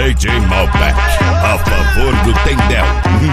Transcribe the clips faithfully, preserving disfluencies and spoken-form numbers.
D J Malbec, a favor do Tendel.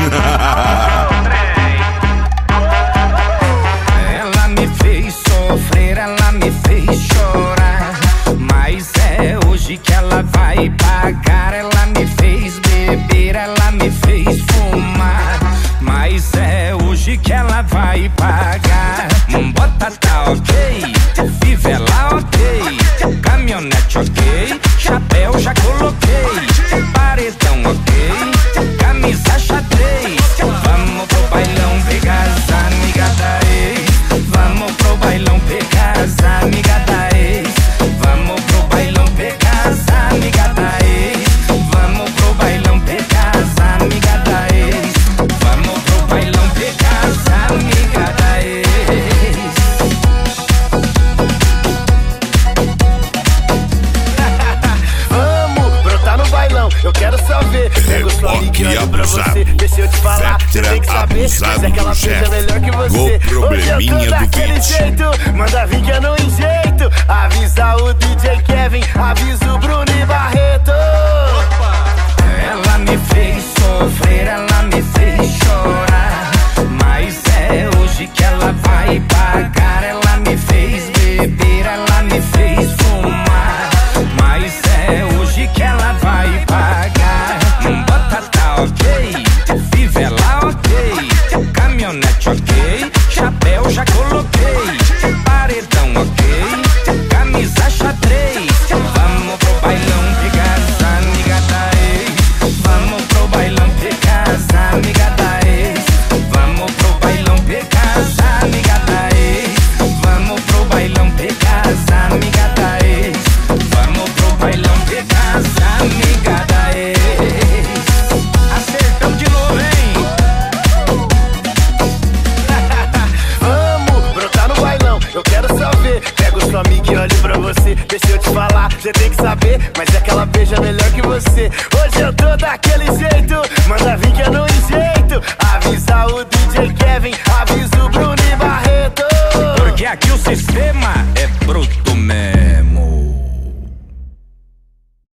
Ela me fez sofrer, ela me fez chorar, mas é hoje que ela vai pagar. Ela me fez beber, ela me fez fumar, mas é hoje que ela vai pagar. Bota tá ok, fivela ok, caminhonete ok, chapéu já coloquei, paredão ok, camisa xadrez. Vamos pro bailão pegar as amigas da ex. Vamos pro bailão pegar as amigas da ex. Vamos pro bailão pegar as amigas da ex. Vamos pro bailão pegar as amigas da ex. Vamos pro bailão pegar as amigas da ex. Vamos brotar no bailão, eu quero só ver. Pega os flamenguinhos pra você, deixa eu te falar, você tem que saber. Se é que ela seja melhor que você, hoje eu tô daquele jeito. Manda vir que eu não enjeito. Avisa o D J Kevin, avisa o Bruno e Barreto. Ela me fez sofrer, ela me fez chorar, mas é hoje que ela vai pagar. Ela me fez beber, ela me fez fumar, mas é hoje que ela vai pagar. Bota tá ok, fivela ok, caminhonete ok, chapéu já coloquei, paredão ok, camisa xadrez. Vamos pro bailão pegar as amigas da ex. Vamos pro bailão pegar as amigas da ex. Vamos pro bailão pegar as amigas da ex. Vamos pro bailão pegar as amigas da ex. Vamos pro bailão pegar as amigas da ex. Acertamos de novo, hein? Vamos brotar no bailão, eu quero só ver. Pega o seu amigo e olhe pra você, deixa eu te falar, você tem que saber. Mas é que ela beija melhor que você, hoje eu tô daquele jeito. Manda vir que eu não enjeito. Avisa o D J Kevin, avisa o Bruno e Barreto. Porque aqui o sistema é